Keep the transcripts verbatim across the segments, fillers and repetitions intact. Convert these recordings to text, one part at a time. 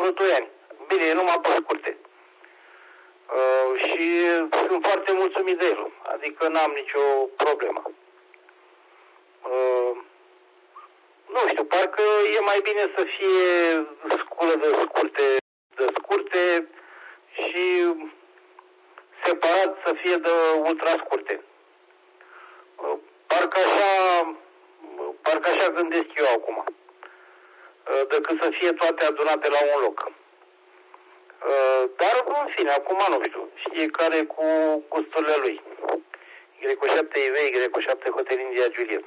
vreo doi ani. Bine, e numai pe scurte. Uh, și sunt foarte mulțumit de el. Adică n-am nicio problemă. Uh, nu știu, parcă e mai bine să fie sculă de scurte, de scurte și separat să fie de ultra scurte. Uh, parcă așa, parcă așa gândesc eu acum. Uh, decât să fie toate adunate la un loc. Dar, în fine, acum nu știu. Fiecare cu gusturile lui. Y șapte I V, Y șapte Hotel India Juliet.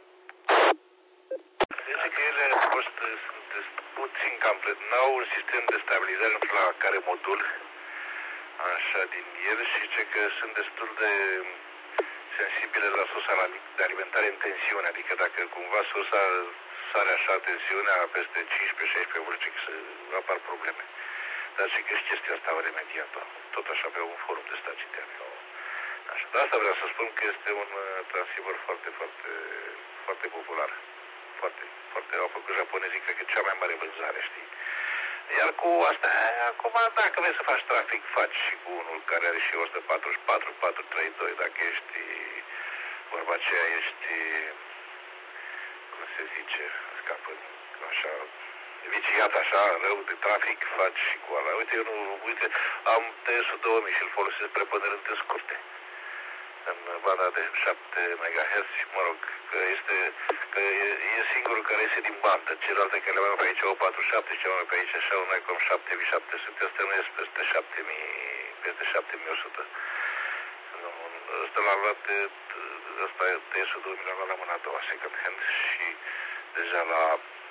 Zice că ele au fost puțin cam n-au un sistem de stabilizare la care modul, așa, din el, și zice că sunt destul de sensibile la sursa de alimentare în tensiune, adică dacă cumva sursa sare așa tensiunea peste cincisprezece șaisprezece volți, că să apar probleme. Dar și că și chestia asta au remediat-o, tot așa pe un forum de stagitean. Așa. De asta vreau să spun că este un transceiver foarte, foarte, foarte popular. Foarte, foarte, au făcut japonezii, cred că cea mai mare vânzare, știi? Iar cu asta, acum, dacă vrei să faci trafic, faci și cu unul care are și o sută patruzeci și patru, patru sute treizeci și doi, dacă ești, vorba aceea, ești, cum se zice, scapă, așa, viciat așa, rău de trafic, faci și cu ala. Uite, eu nu, uite, am T S-ul două mii și îl folosesc preponderent în scurte. În banda de șapte megahertz, mă rog, că este, că e, e singurul care iese din bandă. Celelalte care le avem pe aici, o patruzeci și șapte, ce avem pe aici, așa, un Icom șapte mii șapte sute, astea nu ies peste șapte mii, peste șapte mii o sută. Ăsta l-am luat, ăsta T S-ul două mii l-am luat la mâna a doua, second hand, și deja la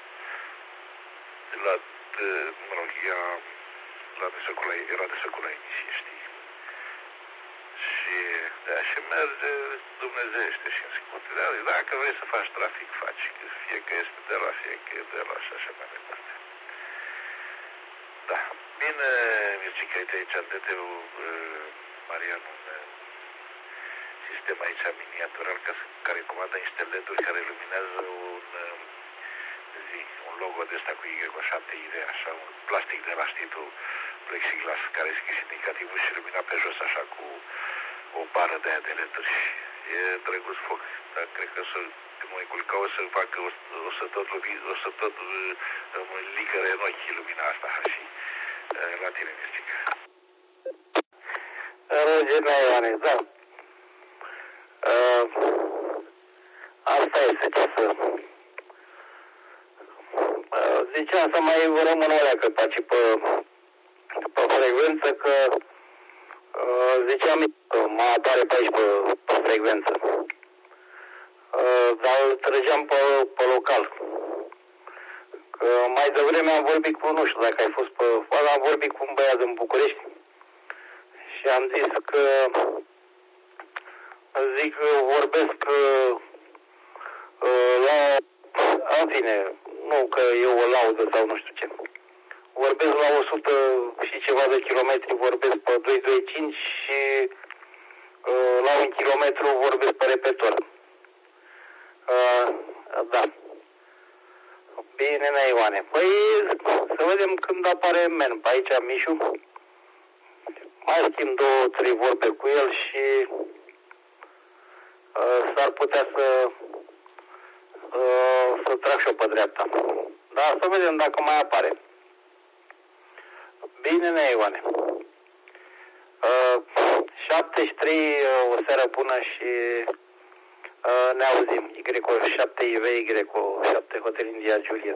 la, mă rog, ea, la desăcula, era desăcula emisie, știi? Și de și merge dumnezeiește și în scurte. Dacă vrei să faci trafic, faci. Fie că este de la, fie că e de la și așa mai departe. Da. Bine, Mircica, uite aici, D T-ul Marian, un sistem aici miniatural care comandă niște L E D-uri care luminează un zi, un logo de ăsta cu Y șapte I V, așa, un plastic de la, știi tu, plexiglas, care e scris indicativul și lumina pe jos, așa, cu o bară de aia de L E D-uri. E drăguț foc, dar cred că să, când mă culca, o să facă, o, o să tot lumi, o să tot mă licăre în ochi lumina asta, și la tine, Mircica. Rogena Ioane, da. Uh, asta este, ce să... Uh, ziceam să mai rămân alea că paci pe, pe frecvență, că uh, ziceam că mă apare pe aici pe, pe frecvență. Uh, dar îl trăgeam pe, pe local. Că mai devreme am vorbit cu, nu știu dacă ai fost pe... Am vorbit cu un băiat din București și am zis că zic că vorbesc uh, la, în fine, nu că eu o laudă sau nu știu ce. Vorbesc la o sută și ceva de kilometri, vorbesc pe doi sute douăzeci și cinci și uh, la un kilometru vorbesc pe repetor. Uh, da. Bine, nea Ioane. Păi să vedem când apare men pe aici, Mișu. Mai schimb două, trei vorbe cu el și uh, s-ar putea să uh, să trag și eu pe dreapta. Da, să vedem dacă mai apare. Bine, nea Ioane. Uh, șaptezeci și trei, uh, o seară bună și uh, ne auzim. Y șapte I V, Y șapte Hotel India Juliet.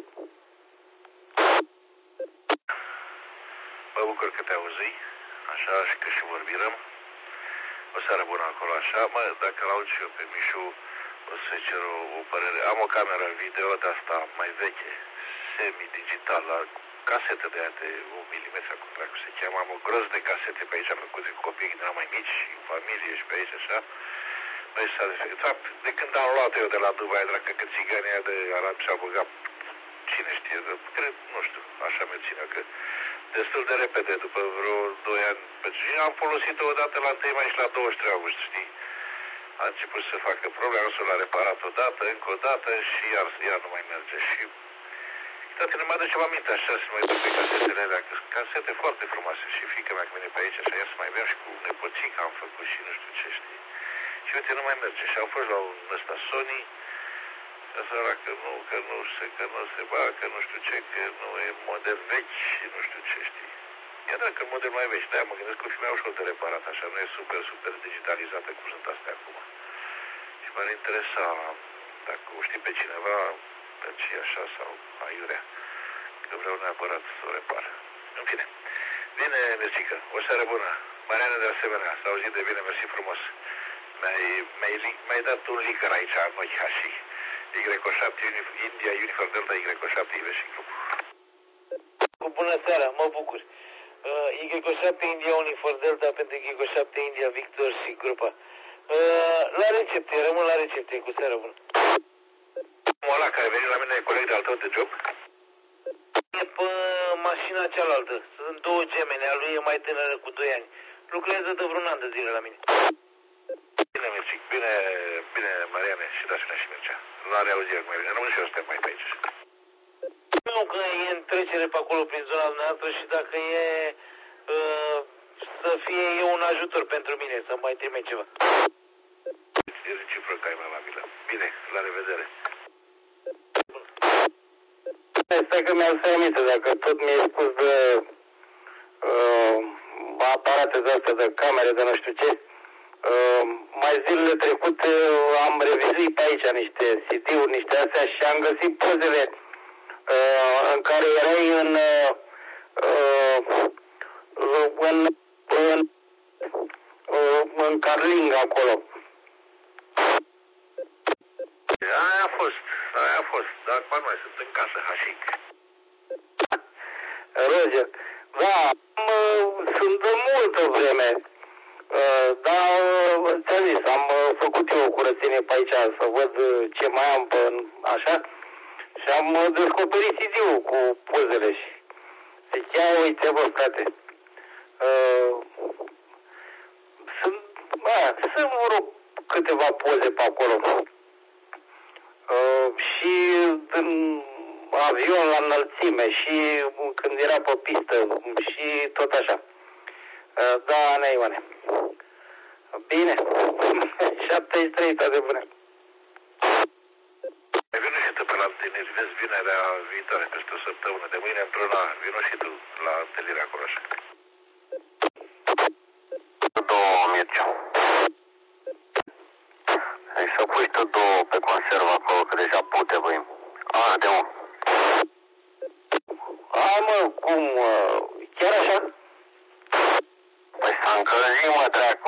Mă bucur că te auzi, așa, și că și vorbirăm. O seară bună acolo, așa. Mă, dacă l-aud și eu pe Mișu, o să-i cer o, o părere. Am o cameră video de asta mai veche, semi-digitală, casete de aia de un milimetru, cum dracu se cheamă. Am o groz de casete pe aici, făcute cu copii când eram mai mici, și în familie și pe aici, așa. Noi s-a defectat. De când am luat eu de la Dubai, dracă, că țigania de Arab și-a băgat, cine știe, de, cred, nu știu, așa mi-o ține, că destul de repede, după vreo doi ani, și am folosit-o odată la întâi mai și la douăzeci și trei august, știi? A început să facă probleme, să l-a reparat odată, încă o dată și iar, iar nu mai merge. Și uitați, ne mai aducem aminte așa, să mai duc pe casetele alea, că casete foarte frumoase și fiica mea când vine pe aici, așa, ia să mai bem și cu nepoții, că am făcut și nu știu ce, știi. Și uite, nu mai merge. Și au fost la un ăsta Sony, ăsta că nu, că nu se, că nu se va, că nu știu ce, că nu e model vechi și nu știu ce, știi. Ia dacă model mai vechi, de-aia mă gândesc că o fi mai ușor de reparat, așa, nu e super, super digitalizată cum sunt astea acum. Și m-ar interesa dacă o știi pe cineva, pe ce așa sau aiurea, că vreau neapărat să o repar. În fine, bine, Mercică, o seară bună. Mariana de asemenea, s-a auzit de bine, mersi frumos. Mi-ai, mi-ai, mi-ai dat un licăr aici în ochi, așa. Y șapte, India, Uniform Delta, Y șapte, I V și grup. Bună seara, mă bucur. Uh, Y șapte, India, Uniform Delta pentru Y șapte, India, Victor și grupa. Uh, la recepție, rămân la recepție, cu seara bună. Omul ăla care veni la mine e coleg de-al tău de job? E pe mașina cealaltă. Sunt două gemene, a lui e mai tânără cu doi ani. Lucrează de vreun an de zile la mine. Bine, Mircic, bine, bine, Mariane, și dați-ne și Mircea. La reauzire mai bine, rămân și eu suntem mai pe aici. Nu, că e în trecere pe acolo prin zona dumneavoastră și dacă e uh, să fie e un ajutor pentru mine, să mai trimit ceva. E reciproc amabiliă. Bine, la revedere. Stai că mi-am să aminte, dacă tot mi-ai spus de uh, aparate de astea, de camere, de nu știu ce, uh, mai zilele trecute am revizuit pe aici niște C D-uri, niște astea și am găsit pozele uh, în care erai în uh, uh, în, în, uh, în Carling acolo. Aia a fost, aia a fost, dar acum nu mai sunt în casă, hașic. Roger, da, am, sunt de multă vreme, dar ți-am zis, am făcut eu o curățenie pe aici să văd ce mai am pe așa și am descoperit C D-ul cu pozele și zic, ia uite bă, frate, sunt, bă, sunt vreo câteva poze pe acolo. Uh, și în avion la înălțime și când era pe pistă și tot așa. Uh, da, ne Ioane. Bine. șaptezeci și trei, toate bune. Ai venit și tu pe la întâlniri, vezi vinerea viitoare, peste o săptămână, de mâine într-una, vino și tu la întâlnire acolo așa. Două, Mircea. Ai să pui tu două pe conservă acolo, că deja pute, băi. Arde, mă. Hai, mă, cum? Chiar așa? Păi s-a încălzit, mă, dracu.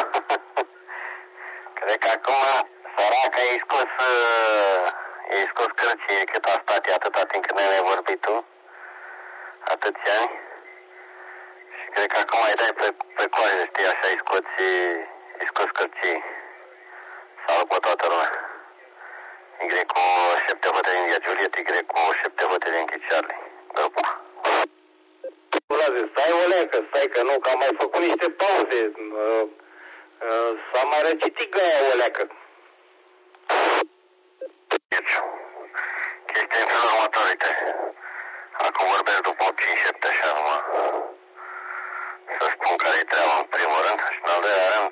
Cred că acum, săraca, i-ai scos, uh, i-ai scos cărții cât a stat atâta timp când ne-ai vorbit tu. Atâția ani. Și cred că acum îi dai pe, pe coajă, știi, așa, îi scoți, îi scoți cărții. Salut pe toată lumea. Y cu șapte hoteli India Juliet, Y cu șapte hoteli Yankee Charlie. Grupa. Ulaze, stai o leacă, stai că nu, că am mai făcut niște pauze. Uh, uh, s-a mai răcitit gaia o leacă. Deci, chestia în felul următor, uite. Acum vorbesc după opt cinci șapte așa numai. Să spun care-i treaba în primul rând și în al doilea rând.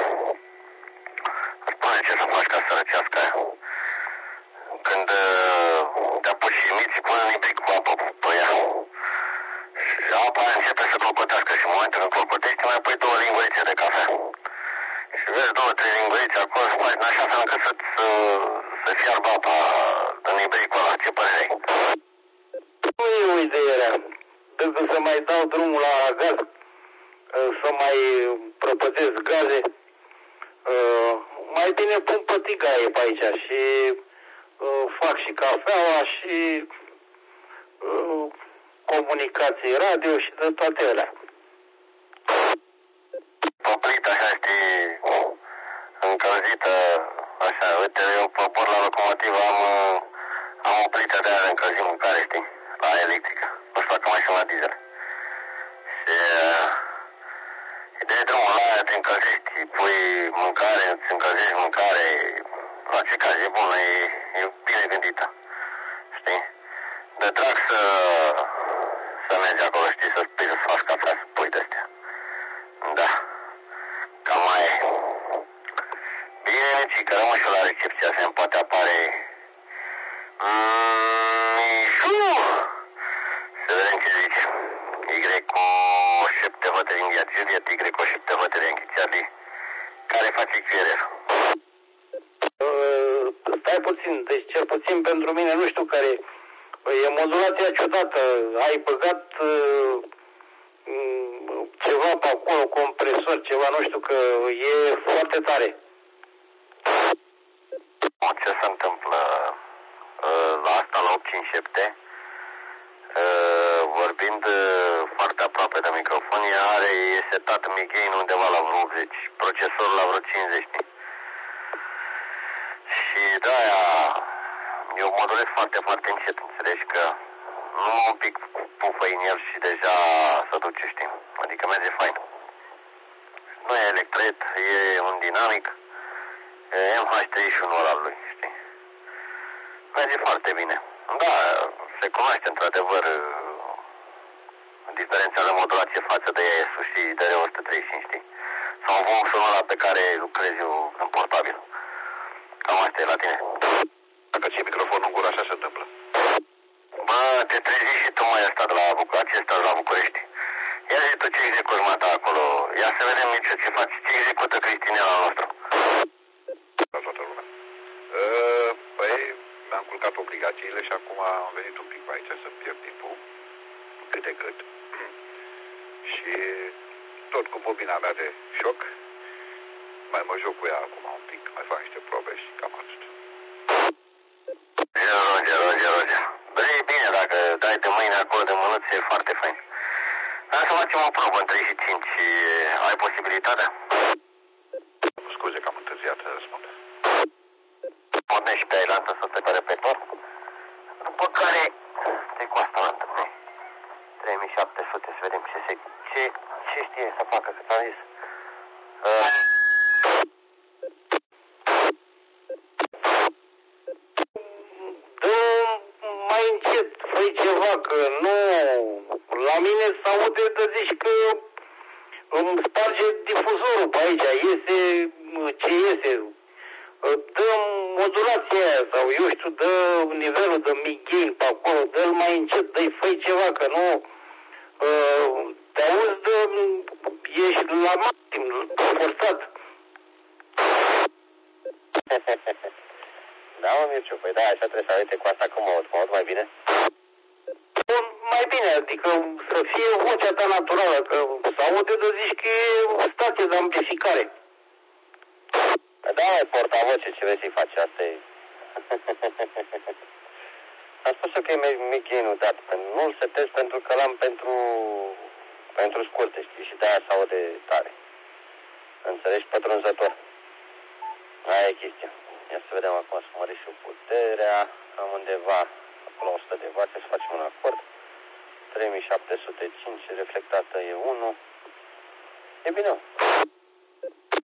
Spune ce să faci ca să răcească aia. Când uh, te apuci și miți, pune un pic cu apă pe ea. Și apa aia începe să clocotească și în momentul când clocotește mai pui două lingurițe de cafea. Și vezi două, trei lingurițe acolo și faci în așa fel încât să, să, să fiarbă apa în ibricul ăla. Ce părere ai? Nu e o idee rea. Trebuie să mai dau drumul la gaz, să mai prăpătesc gaze. Mai bine pun pătigaie pe aici și fac și cafeaua și comunicații radio și de toate alea. O plită așa, știi, încălzită, așa, uite, eu pe bord la locomotivă am, am o plită de aia de încălzim mâncare, știi, la electrică. Nu știu dacă mai sunt la diesel. Și uh, ideea drumul ăla aia te încălzești, pui mâncare, îți încălzești mâncare, la ce caz e bună, e, e bine gândită, știi? De drag să, să să mergi acolo, știi, să spui, să faci cafea, să pui de-astea. Da. Cam mai e. Bine, Mici, că rămân și eu la recepția, se-mi poate apare... Mișu! Să vedem ce zice. Y cu șapte hoteli India Juliet, Y cu șapte hoteli Yankee Charlie. Care face Q R? Uh, stai puțin, deci cel puțin pentru mine, nu știu care... E modulația ciudată. Ai băgat uh, ceva pe acolo, compresor, ceva, nu știu, că e foarte tare. Ce se întâmplă uh, la asta, la opt cinci șapte? Uh, vorbind uh, foarte aproape de microfon, ea are, e setat mid-gain undeva la vreo optzeci, procesorul la vreo cincizeci. Și de-aia eu modulez foarte, foarte încet, înțelegi că nu un pic pufă în el și deja se duce, știi? Adică merge fain. Nu e electret, e un dinamic, e M H treizeci și unu ăla lui, știi? Merge foarte bine. Da, se cunoaște într-adevăr diferența de modulație față de E S-ul și D R o sută treizeci și cinci, știi? Sau Voxul ăla pe care lucrez eu în portabil. Cam asta e la tine. Dacă ții microfonul în gură, așa se întâmplă. Bă, te trezi și tu mai ăsta de la București, acesta la București. Ia zi tu ce execuți mata acolo. Ia să vedem nici ce faci, ce execută Cristinela nostru. La toată lumea. Uh, păi, mi-am culcat obligațiile și acum am venit un pic pe aici să pierd timpul, cât de cât. Și tot cu bobina mea de șoc, mai mă joc cu ea acum un pic, mai fac niște probe și cam atât. Roger, Roger, Roger. Băi, bine, dacă dai de mâine acolo de mânuțe, e foarte fain. Dar să facem o probă în treizeci și cinci, ai posibilitatea? Scuze că am întârziat să răspund. Pornești pe ailantă să se pe repetor, după care te cu asta la întâlnire. trei mii șapte sute, să vedem ce, se, ce, ce știe să facă, că ți-am zis. Uh, Dă mai încet, fă ceva, că nu... La mine s-aude, te zici că îmi sparge difuzorul pe aici, iese ce iese. Dă modulația aia sau, eu știu, dă nivelul de mid-gain pe acolo, dă-l mai încet, dă-i, fă ceva, că nu... Uh, te auzi de... ești la maxim, forțat. Da, mă, Mirciu, păi da, așa trebuie să uite cu asta cum mă aud, mă aud mai bine? Mai bine, adică să fie vocea ta naturală, că să aude de zici că e o stație de amplificare. Da, e portavoce, ce vrei să-i faci, asta e... Am spus eu că e mid-gain-ul dat, nu-l setez pentru că l-am pentru... pentru scurte, știi, și de-aia se aude tare. Înțelegi, pătrunzător. Aia e chestia. Ia să vedem acum, să mări și puterea, am undeva, acolo o sută de watt, să facem un acord. trei mii șapte sute cinci, reflectată e unu. E bine.